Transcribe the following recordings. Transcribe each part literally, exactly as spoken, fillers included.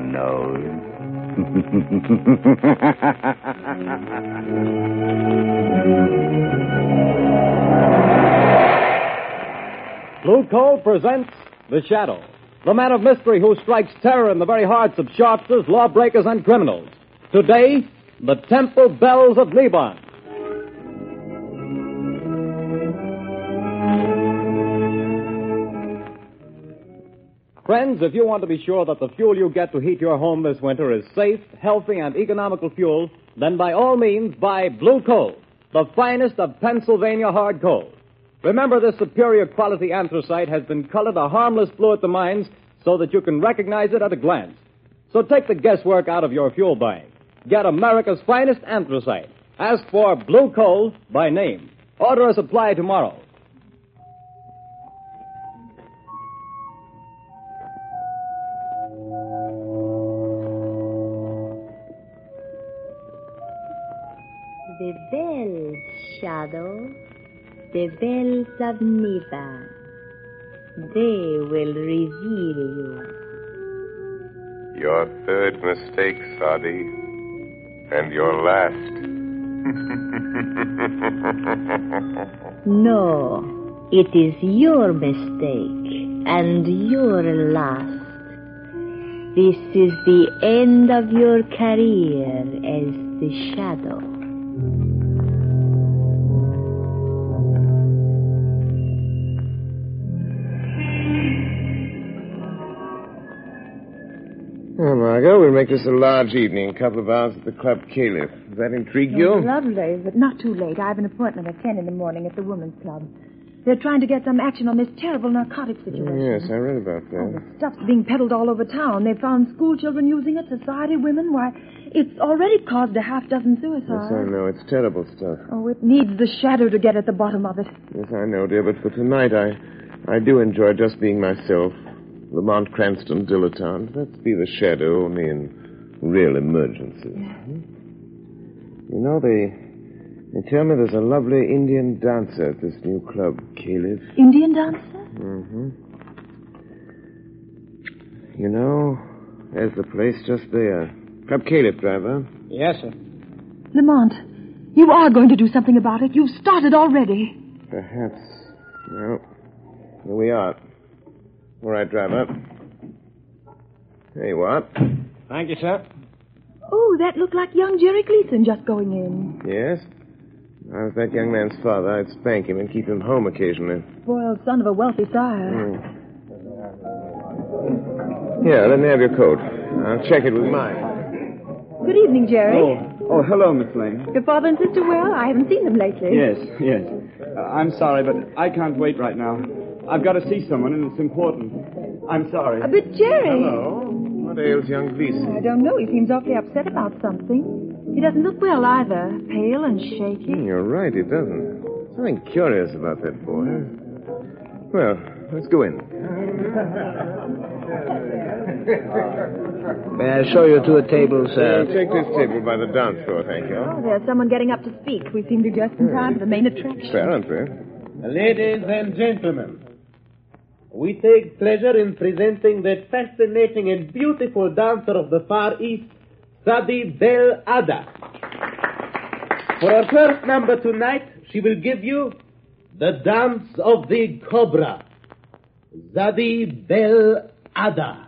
nose. Blue Coal presents The Shadow, the man of mystery who strikes terror in the very hearts of sharpsters, lawbreakers, and criminals. Today, the Temple Bells of Lebanon. Friends, if you want to be sure that the fuel you get to heat your home this winter is safe, healthy, and economical fuel, then by all means buy Blue Coal, the finest of Pennsylvania hard coal. Remember, this superior quality anthracite has been colored a harmless blue at the mines so that you can recognize it at a glance. So take the guesswork out of your fuel buying. Get America's finest anthracite. Ask for Blue Coal by name. Order a supply tomorrow. The bells, Shadow, the bells of Neva, they will reveal you. Your third mistake, Sadi, and your last. No, it is your mistake and your last. This is the end of your career as the Shadow. Well, Margot, we'll make this a large evening, a couple of hours at the Club Caliph. Does that intrigue you? Oh, lovely, but not too late. I have an appointment at ten in the morning at the Women's Club. They're trying to get some action on this terrible narcotic situation. Yes, I read about that. Oh, the stuff's being peddled all over town. They found school children using it, society women. Why, it's already caused a half dozen suicides. Yes, I know. It's terrible stuff. Oh, it needs the Shadow to get at the bottom of it. Yes, I know, dear, but for tonight I, I do enjoy just being myself. Lamont Cranston, dilettante. Let's be the Shadow, only in real emergencies. Yeah. You know, they they tell me there's a lovely Indian dancer at this new club, Caliph. Indian dancer? Mm-hmm. You know, there's the place just there. Club Caliph, driver. Yes, sir. Lamont, you are going to do something about it. You've started already. Perhaps. Well, here we are. All right, driver. There you are. Thank you, sir. Oh, that looked like young Jerry Gleason just going in. Yes? If I was that young man's father, I'd spank him and keep him home occasionally. Spoiled son of a wealthy sire. Mm. Here, let me have your coat. I'll check it with mine. Good evening, Jerry. Oh, oh hello, Miss Lane. Your father and sister well? I haven't seen them lately. Yes, yes. Uh, I'm sorry, but I can't wait right now. I've got to see someone, and it's important. I'm sorry. Uh, but Jerry... Hello. What ails young Gleason? I don't know. He seems awfully upset about something. He doesn't look well either. Pale and shaky. Hmm, you're right, he doesn't. Something curious about that boy. Well, let's go in. May I show you to a table, sir? Uh, take this table by the dance floor, thank you. Oh, there's someone getting up to speak. We seem to be just in time for the main attraction. Apparently. Ladies and gentlemen, we take pleasure in presenting that fascinating and beautiful dancer of the Far East, Sadi Bel Ada. For our first number tonight, she will give you the dance of the cobra, Sadi Bel Ada.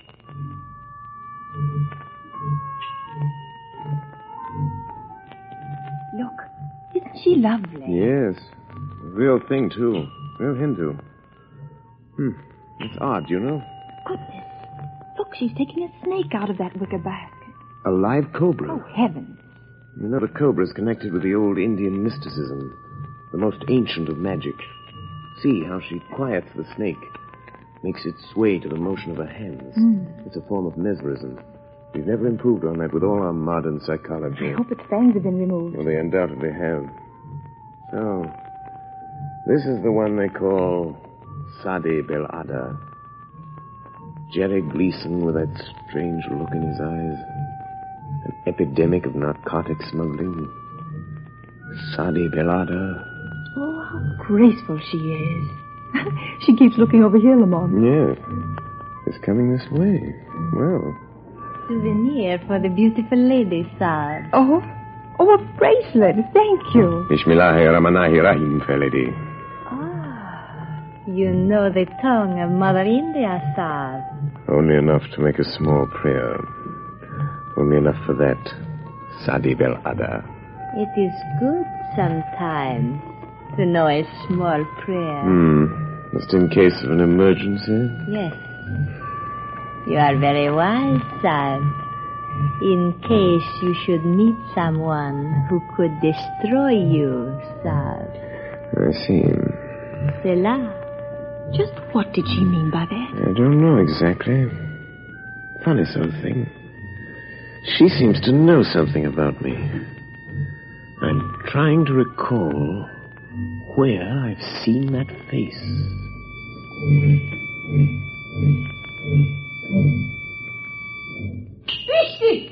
Look, isn't she lovely? Yes. Real thing, too. Real Hindu. Hmm. It's odd, you know. Goodness. Look, she's taking a snake out of that wicker basket. A live cobra. Oh, heavens. You know, the cobra is connected with the old Indian mysticism, the most ancient of magic. See how she quiets the snake, makes it sway to the motion of her hands. Mm. It's a form of mesmerism. We've never improved on that with all our modern psychology. I hope its fangs have been removed. Well, they undoubtedly have. So, this is the one they call Sadi Bel Ada. Jerry Gleason with that strange look in his eyes. An epidemic of narcotic smuggling. Sadi Bel Ada. Oh, how graceful she is. She keeps looking over here, Lamont. Yes. It's coming this way. Well, souvenir for the beautiful lady, sir. Oh? Oh, a bracelet. Thank you. Bismillahi Rahmanahi Rahim, fair lady. Ah, you know the tongue of Mother India, sir. Only enough to make a small prayer. Only enough for that, Sadi Bel Ada. It is good sometimes to know a small prayer. Hmm. Just in case of an emergency? Yes. You are very wise, sir. In case you should meet someone who could destroy you, sir. I see. Cela. Just what did she mean by that? I don't know exactly. Funny sort of thing. She seems to know something about me. I'm trying to recall where I've seen that face. Rishi!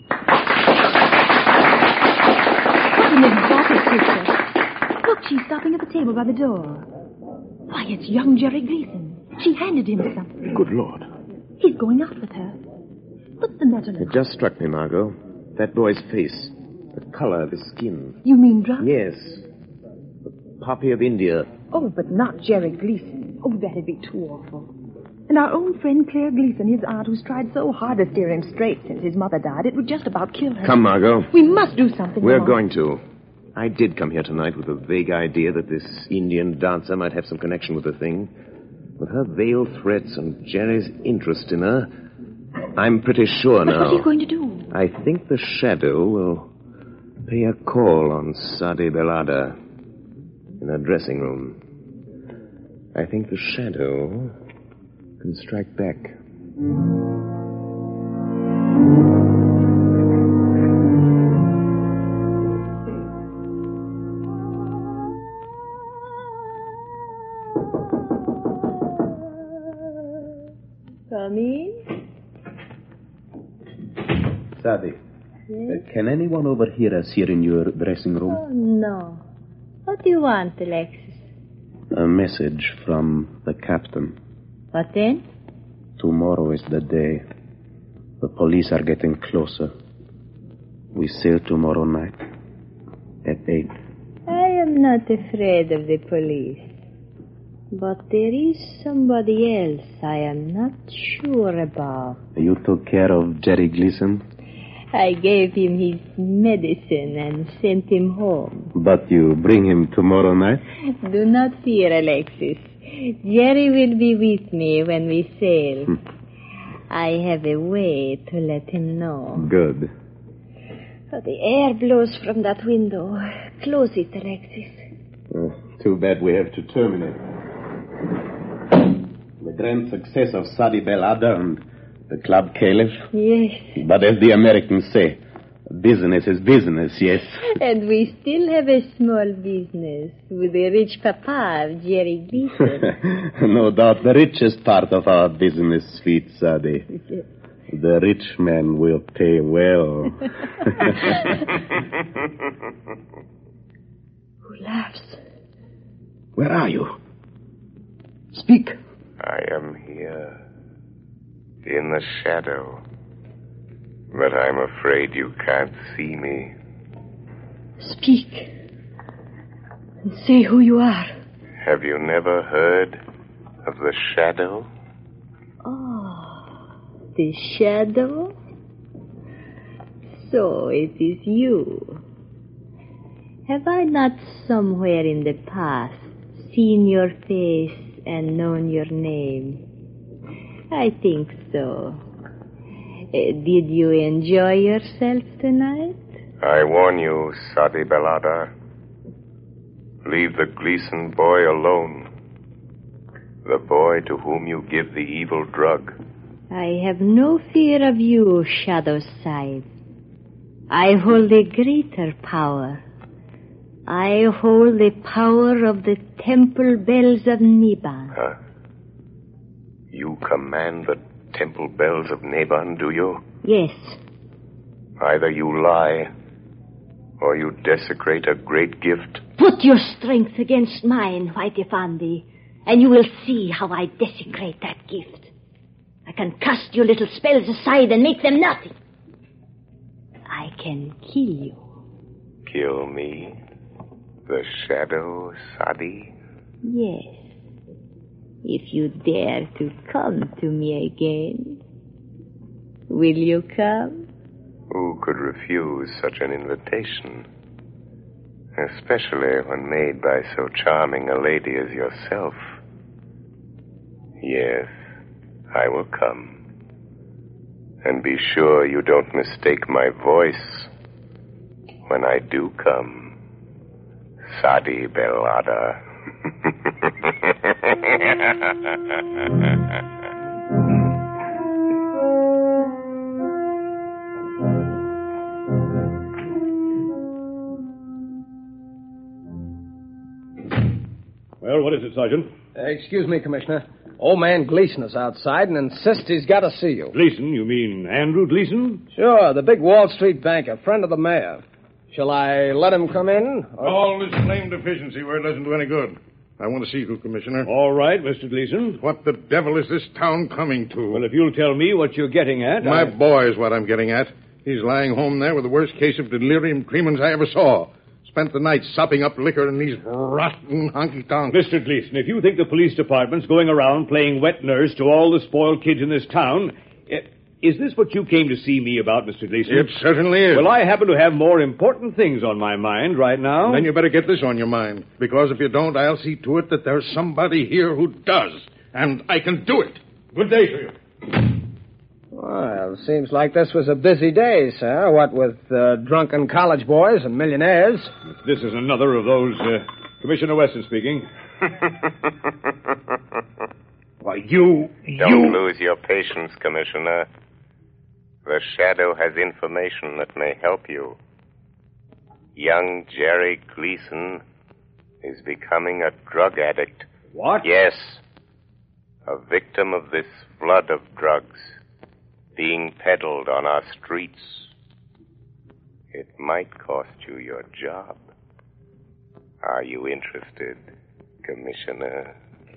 What an exotic picture. Look, she's stopping at the table by the door. Why, it's young Jerry Gleason. She handed him something. Good Lord. He's going out with her. What's the matter now? It just struck me, Margot. That boy's face. The color of his skin. You mean drunk? Yes. The poppy of India. Oh, but not Jerry Gleason. Oh, that'd be too awful. And our own friend Claire Gleason, his aunt, who's tried so hard to steer him straight since his mother died, it would just about kill her. Come, Margot. We must do something. We're Mom. going to. I did come here tonight with a vague idea that this Indian dancer might have some connection with the thing. With her veiled threats and Jerry's interest in her, I'm pretty sure But now. what's he going to do? I think the Shadow will pay a call on Sadi Bel Ada in her dressing room. I think the Shadow can strike back. Come in. Sadi, uh, can anyone overhear us here in your dressing room? Oh, no. What do you want, Alexis? A message from the captain. What then? Tomorrow is the day. The police are getting closer. We sail tomorrow night at eight. I am not afraid of the police. But there is somebody else I am not sure about. You took care of Jerry Gleason? I gave him his medicine and sent him home. But you bring him tomorrow night? Do not fear, Alexis. Jerry will be with me when we sail. Hmm. I have a way to let him know. Good. Oh, the air blows from that window. Close it, Alexis. Uh, too bad we have to terminate. The grand success of Sadi Bel Ada and the Club Caliph. Yes. But as the Americans say, business is business, yes. And we still have a small business with the rich papa of Jerry Gleason. No doubt the richest part of our business, sweet Sadi. The rich man will pay well. Who laughs? Where are you? Speak. I am here. In the shadow. But I'm afraid you can't see me. Speak. And say who you are. Have you never heard of the shadow? Oh, the shadow? So it is you. Have I not somewhere in the past seen your face and known your name? I think so. Uh, did you enjoy yourself tonight? I warn you, Sadi Bel Ada. Leave the Gleason boy alone. The boy to whom you give the evil drug. I have no fear of you, Shadow Side. I hold a greater power. I hold the power of the temple bells of Niban. Huh? You command the temple bells of Neban, do you? Yes. Either you lie, or you desecrate a great gift. Put your strength against mine, Whitey Fandy, and you will see how I desecrate that gift. I can cast your little spells aside and make them nothing. I can kill you. Kill me? The Shadow, Sadi? Yes. If you dare to come to me again. Will you come? Who could refuse such an invitation? Especially when made by so charming a lady as yourself. Yes, I will come. And be sure you don't mistake my voice when I do come. Sadi Belada. Well, what is it, Sergeant? Uh, excuse me, Commissioner. Old man Gleason is outside and insists he's got to see you. Gleason? You mean Andrew Gleason? Sure, the big Wall Street banker, friend of the mayor. Shall I let him come in? Or... All this claimed efficiency word doesn't do any good. I want to see you, Commissioner. All right, Mister Gleason. What the devil is this town coming to? Well, if you'll tell me what you're getting at... My I... boy is what I'm getting at. He's lying home there with the worst case of delirium tremens I ever saw. Spent the night sopping up liquor in these rotten honky-tonks. Mister Gleason, if you think the police department's going around playing wet nurse to all the spoiled kids in this town... Uh, is this what you came to see me about, Mister Gleason? It certainly is. Well, I happen to have more important things on my mind right now. Then you better get this on your mind. Because if you don't, I'll see to it that there's somebody here who does. And I can do it. Good day to you. Well, seems like this was a busy day, sir. What with uh, drunken college boys and millionaires. This is another of those... Uh, Commissioner Weston speaking. Why, you... Don't you... lose your patience, Commissioner. The Shadow has information that may help you. Young Jerry Gleason is becoming a drug addict. What? Yes. A victim of this flood of drugs being peddled on our streets. It might cost you your job. Are you interested, Commissioner?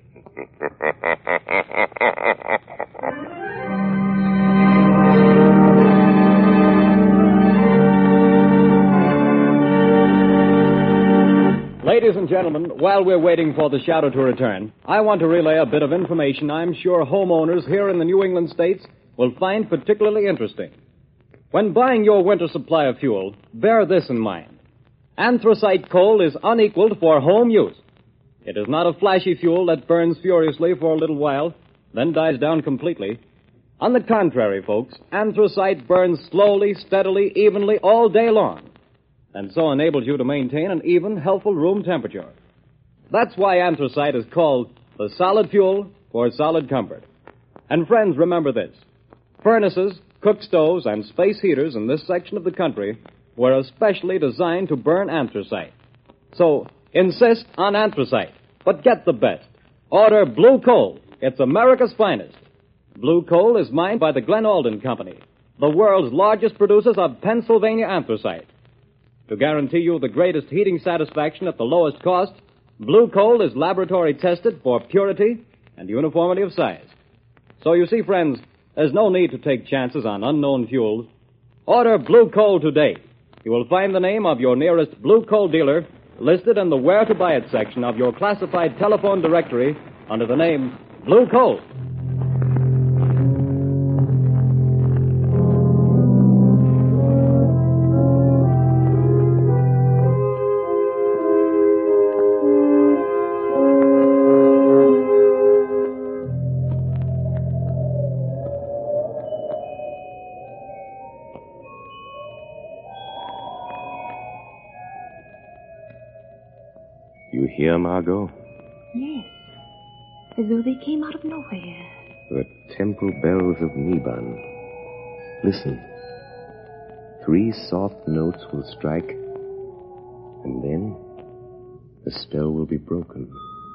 Ladies and gentlemen, while we're waiting for the Shadow to return, I want to relay a bit of information I'm sure homeowners here in the New England states will find particularly interesting. When buying your winter supply of fuel, bear this in mind. Anthracite coal is unequaled for home use. It is not a flashy fuel that burns furiously for a little while, then dies down completely. On the contrary, folks, anthracite burns slowly, steadily, evenly all day long, and so enables you to maintain an even, healthful room temperature. That's why anthracite is called the solid fuel for solid comfort. And friends, remember this. Furnaces, cook stoves, and space heaters in this section of the country were especially designed to burn anthracite. So, insist on anthracite, but get the best. Order Blue Coal. It's America's finest. Blue Coal is mined by the Glen Alden Company, the world's largest producers of Pennsylvania anthracite. To guarantee you the greatest heating satisfaction at the lowest cost, Blue Coal is laboratory tested for purity and uniformity of size. So you see, friends, there's no need to take chances on unknown fuels. Order Blue Coal today. You will find the name of your nearest Blue Coal dealer listed in the Where to Buy It section of your classified telephone directory under the name Blue Coal. You hear, Margot? Yes. As though they came out of nowhere. The temple bells of Niban. Listen. Three soft notes will strike, and then the spell will be broken.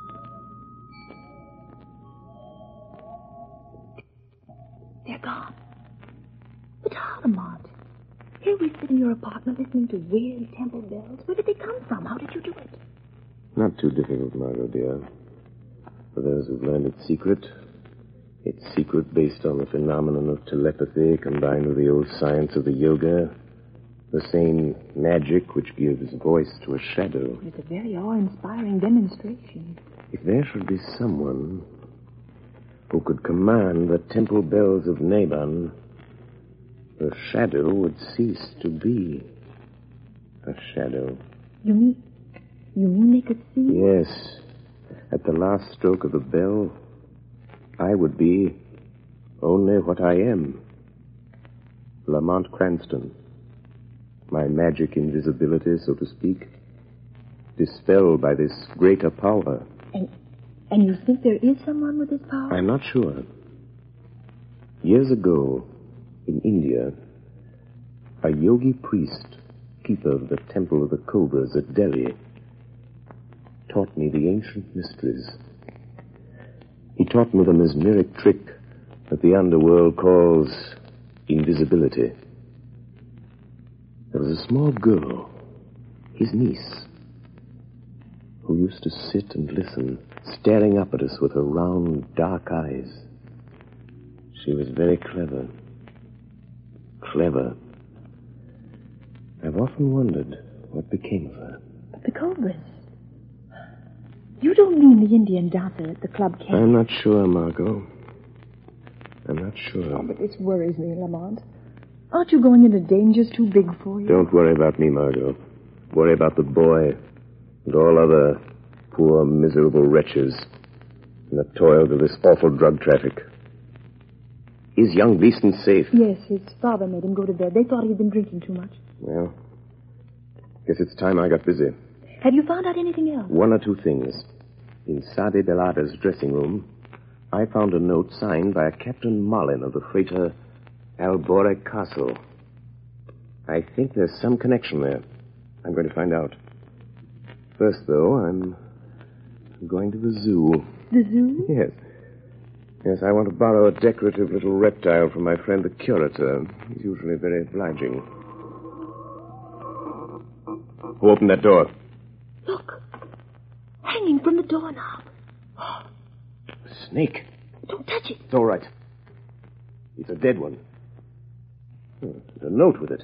They're gone. But Harlemont, here we sit in your apartment listening to weird temple bells. Where did they come from? How did you do it? Not too difficult, Margot, dear. For those who've learned its secret, Its secret based on the phenomenon of telepathy combined with the old science of the yoga. The same magic which gives voice to a shadow. It's a very awe-inspiring demonstration. If there should be someone who could command the temple bells of Naban, the shadow would cease to be a shadow. You mean, you mean they could see? Yes. At the last stroke of the bell, I would be only what I am. Lamont Cranston. My magic invisibility, so to speak, dispelled by this greater power. And, and you think there is someone with this power? I'm not sure. Years ago, in India, a yogi priest, keeper of the Temple of the Cobras at Delhi, taught me the ancient mysteries. He taught me the mesmeric trick that the underworld calls invisibility. There was a small girl, his niece, who used to sit and listen, staring up at us with her round, dark eyes. She was very clever. Clever. I've often wondered what became of her. But the Cobras. You don't mean the Indian dancer at the club camp? I'm not sure, Margot. I'm not sure. Oh, but this worries me, Lamont. Aren't you going into dangers too big for you? Don't worry about me, Margot. Worry about the boy and all other poor, miserable wretches in the toils of this awful drug traffic. Is young Gleason safe? Yes, his father made him go to bed. They thought he'd been drinking too much. Well, guess it's time I got busy. Have you found out anything else? One or two things. In Sadi Belada's dressing room, I found a note signed by a Captain Marlin of the freighter Albore Castle. I think there's some connection there. I'm going to find out. First, though, I'm going to the zoo. The zoo? Yes. Yes, I want to borrow a decorative little reptile from my friend the curator. He's usually very obliging. Who opened that door? Look. Hanging from the doorknob. A snake. Don't touch it. It's all right. It's a dead one. Hmm, there's a note with it.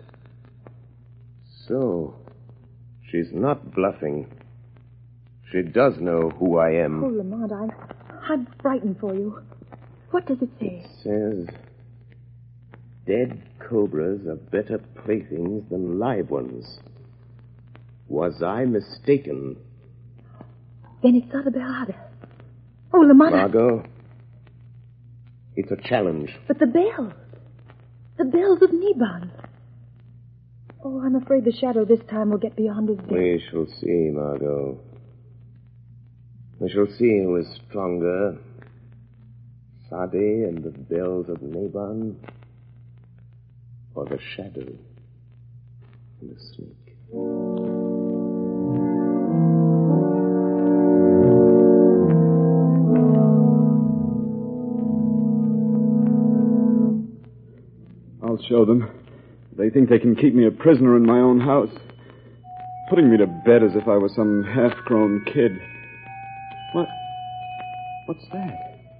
So, she's not bluffing. She does know who I am. Oh, Lamont, I'm, I'm frightened for you. What does it say? It says, dead cobras are better playthings than live ones. Was I mistaken? Then it's Sadi Belada. Oh, Lamont. Margot, it's a challenge. But the bells. The bells of Niban. Oh, I'm afraid the shadow this time will get beyond his bed. We shall see, Margot. We shall see who is stronger. Sadi and the bells of Naban, or the shadow and the snake. I'll show them. They think they can keep me a prisoner in my own house, putting me to bed as if I was some half-grown kid. What? What's that?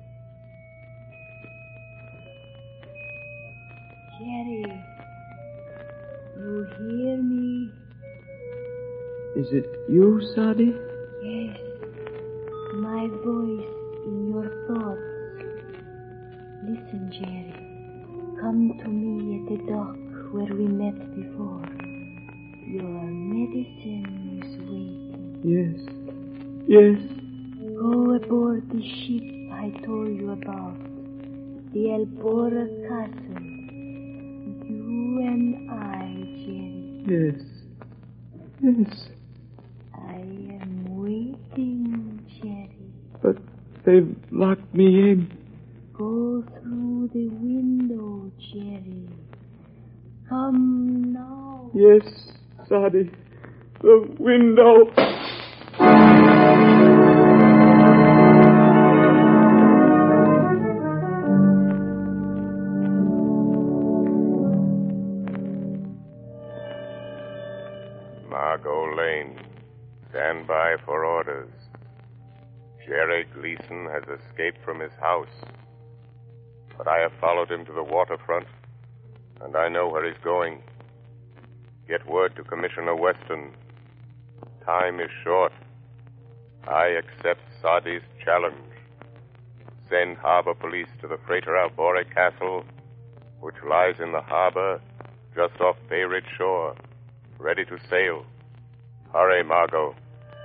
Jerry, you hear me? Is it you, Sadi? Yes, my voice in your thoughts. Listen, Jerry. Come to me at the dock where we met before. Your medicine is waiting. Yes. Yes. Go aboard the ship I told you about, the Albora Castle. You and I, Jerry. Yes. Yes. I am waiting, Jerry. But they've locked me in. Go through the window, Jerry. Come now. Yes, Sadi. The window. Margot Lane, stand by for orders. Jerry Gleason has escaped from his house. but I have followed him to the waterfront, and I know where he's going. Get word to Commissioner Weston. Time is short. I accept Sadi's challenge. Send harbor police to the freighter Albore Castle, which lies in the harbor just off Bay Ridge shore, ready to sail. Hurry, Margot.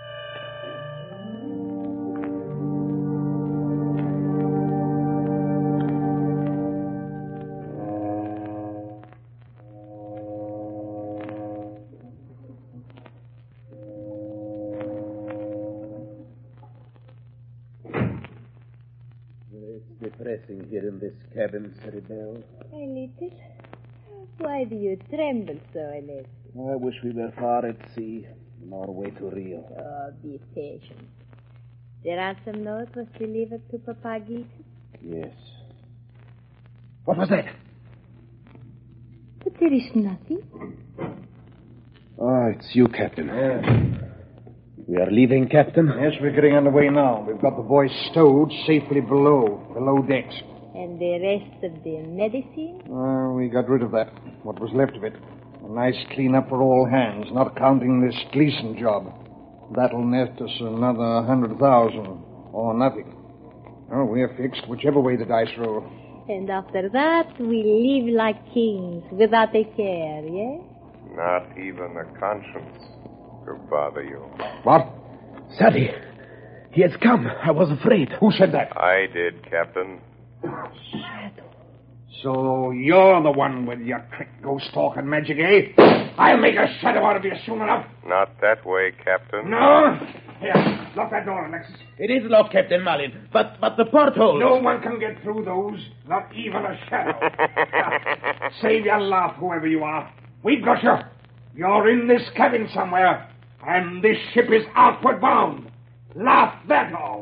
Depressing here in this cabin, Ceribel. A little. Why do you tremble so, Alexis? I wish we were far at sea, on our way to Rio. Oh, be patient. The ransom note was delivered to Papa Gleason? Yes. What was that? But there is nothing. Oh, it's you, Captain. Yeah. We are leaving, Captain? Yes, we're getting underway now. We've got the boys stowed safely below, below decks. And the rest of the medicine? Uh, we got rid of that, what was left of it. A nice clean-up for all hands, not counting this Gleason job. That'll net us another hundred thousand, or nothing. Oh, we're fixed, whichever way the dice roll. And after that, we live like kings, without a care, yes? Not even a conscience to bother you. What? Sadie, he has come. I was afraid. Who said that? I did, Captain. Shadow. So you're the one with your trick ghost talk and magic, eh? I'll make a shadow out of you soon enough. Not that way, Captain. No? Here, lock that door, Alexis. It is locked, Captain Malin, but but the porthole. No one can get through those, not even a shadow. Save your laugh, whoever you are. We've got you. You're in this cabin somewhere, and this ship is outward bound. Laugh that off.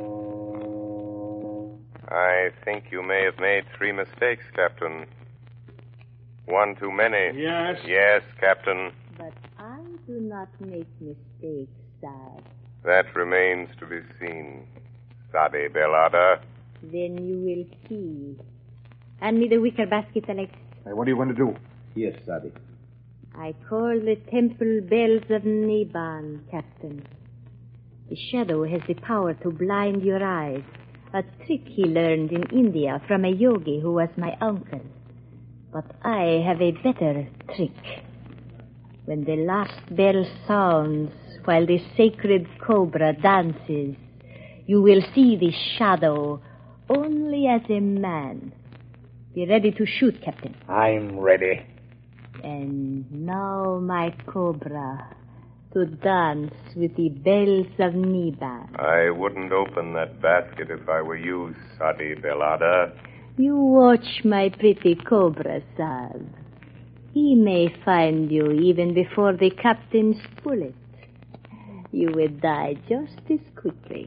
I think you may have made three mistakes, Captain. One too many. Yes? Yes, Captain. But I do not make mistakes, sir. That remains to be seen, Sadi Belada. Then you will see. Hand me the wicker basket, Alexis. Hey, what are you going to do? Yes, Sadi. I call the temple bells of Niban, Captain. The shadow has the power to blind your eyes, a trick he learned in India from a yogi who was my uncle. But I have a better trick. When the last bell sounds while the sacred cobra dances, you will see the shadow only as a man. Be ready to shoot, Captain. I'm ready. And now, my cobra, to dance with the bells of Niban. I wouldn't open that basket if I were you, Sadi Belada. You watch my pretty cobra, Sab. He may find you even before the captain's bullet. You will die just as quickly.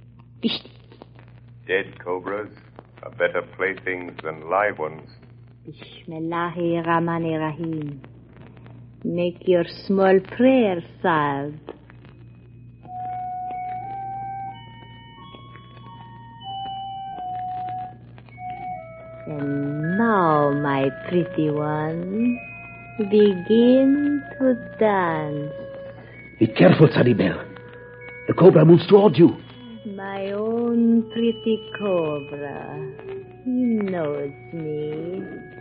Dead cobras are better playthings than live ones. Bismillahi Rahmani Rahim. Make your small prayer, Sab. And now, my pretty one, begin to dance. Be careful, Saribel. The cobra moves toward you. My own pretty cobra. He knows me.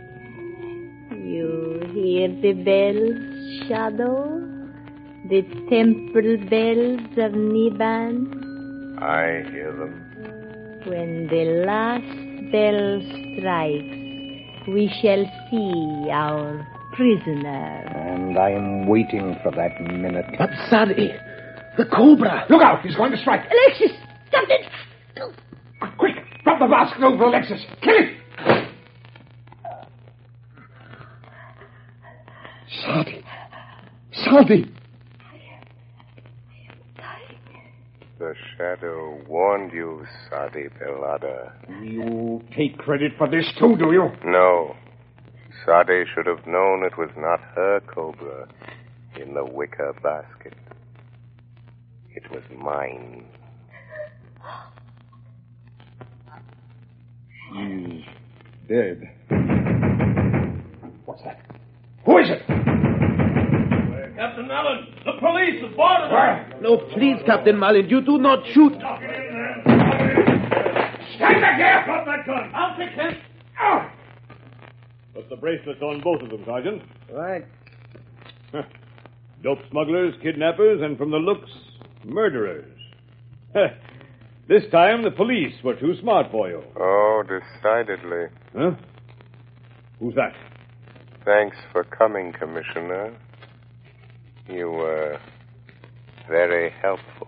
You hear the bells, Shadow? The temple bells of Niban? I hear them. When the last bell strikes, we shall see our prisoner. And I'm waiting for that minute. But, Sadi, the cobra. Look out! He's going to strike. Alexis! Captain! Ah, quick! Drop the basket over Alexis. Kill it! Sadi. Sadi. The shadow warned you, Sadi Belada. You take credit for this too, do you? No. Sadi should have known it was not her cobra in the wicker basket. It was mine. She's Dead. What's that? Who is it? Captain Allen, the police have boarded us. No, please, Captain Malin, you do not shoot. Stand back here! Drop that gun. I'll fix him. Oh. What's the bracelets on both of them, Sergeant? Right. Dope smugglers, kidnappers, and from the looks, murderers. This time the police were too smart for you. Oh, decidedly. Huh? Who's that? Thanks for coming, Commissioner. You were very helpful.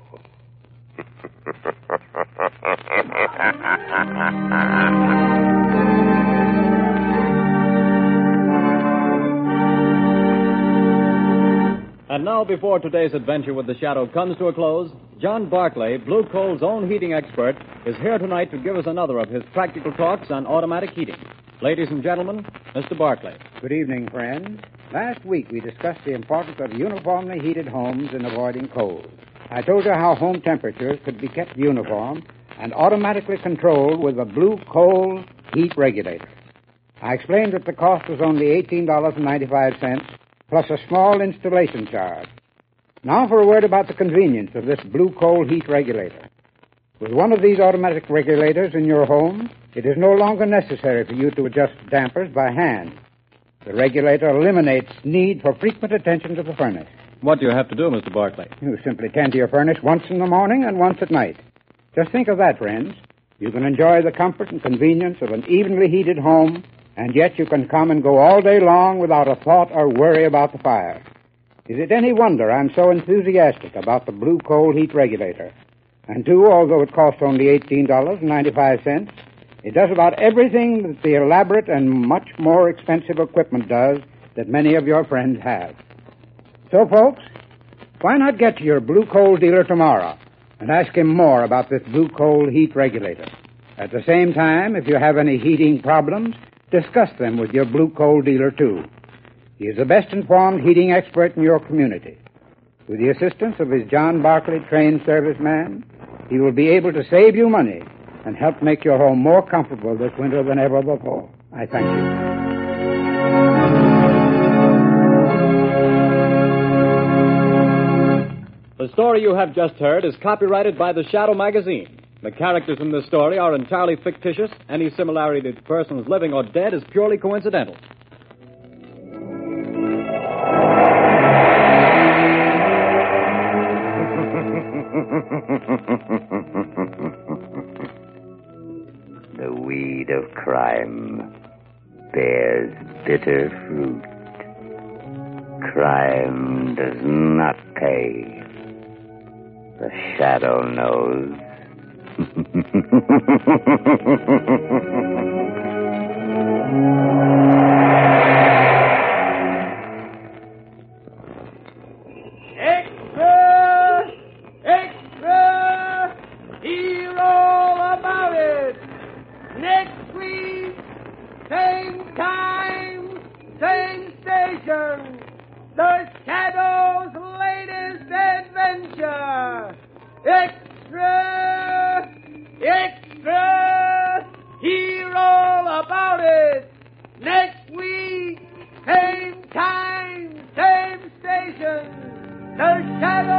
And now, before today's adventure with the Shadow comes to a close, John Barclay, Blue Coal's own heating expert, is here tonight to give us another of his practical talks on automatic heating. Ladies and gentlemen, Mister Barclay. Good evening, friends. Last week we discussed the importance of uniformly heated homes in avoiding cold. I told you how home temperatures could be kept uniform and automatically controlled with a Blue Coal heat regulator. I explained that the cost was only eighteen dollars and ninety-five cents, plus a small installation charge. Now for a word about the convenience of this Blue Coal heat regulator. With one of these automatic regulators in your home, it is no longer necessary for you to adjust dampers by hand. The regulator eliminates need for frequent attention to the furnace. What do you have to do, Mister Barclay? You simply tend to your furnace once in the morning and once at night. Just think of that, friends. You can enjoy the comfort and convenience of an evenly heated home, and yet you can come and go all day long without a thought or worry about the fire. Is it any wonder I'm so enthusiastic about the Blue Coal heat regulator? And, too, although it costs only eighteen dollars and ninety-five cents, it does about everything that the elaborate and much more expensive equipment does that many of your friends have. So, folks, why not get to your Blue Coal dealer tomorrow and ask him more about this Blue Coal heat regulator? At the same time, if you have any heating problems, discuss them with your Blue Coal dealer, too. He is the best-informed heating expert in your community. With the assistance of his John Barclay trained serviceman, he will be able to save you money and help make your home more comfortable this winter than ever before. I thank you. The story you have just heard is copyrighted by the Shadow magazine. The characters in this story are entirely fictitious. Any similarity to persons living or dead is purely coincidental. The weed of crime bears bitter fruit. Crime does not pay. The Shadow knows. Extra! Extra! Hear all about it! Next week, same time, same station. The Shadow's latest adventure. Extra! Extra! Hear all about it! Next week, same time, same station. The Shadow